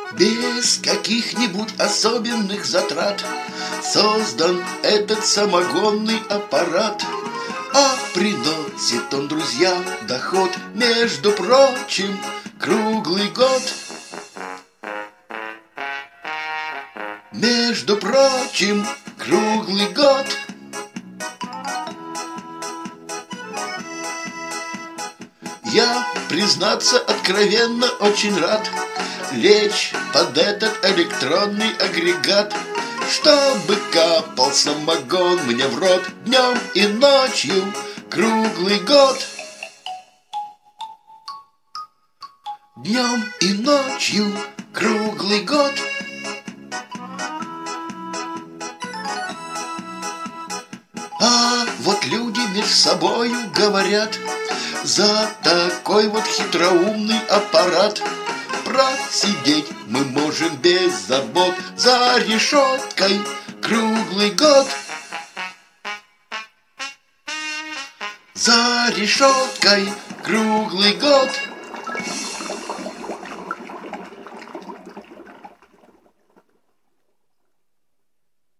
Без каких-нибудь особенных затрат создан этот самогонный аппарат, а приносит он, друзья, доход, между прочим, круглый год. Между прочим, круглый год. Я, признаться, откровенно очень рад лечь под этот электронный агрегат, чтобы капал самогон мне в рот днем и ночью круглый год. Днем и ночью круглый год. А вот люди между собою говорят: за такой вот хитроумный аппарат просидеть мы можем без забот за решеткой круглый год. За решеткой круглый год.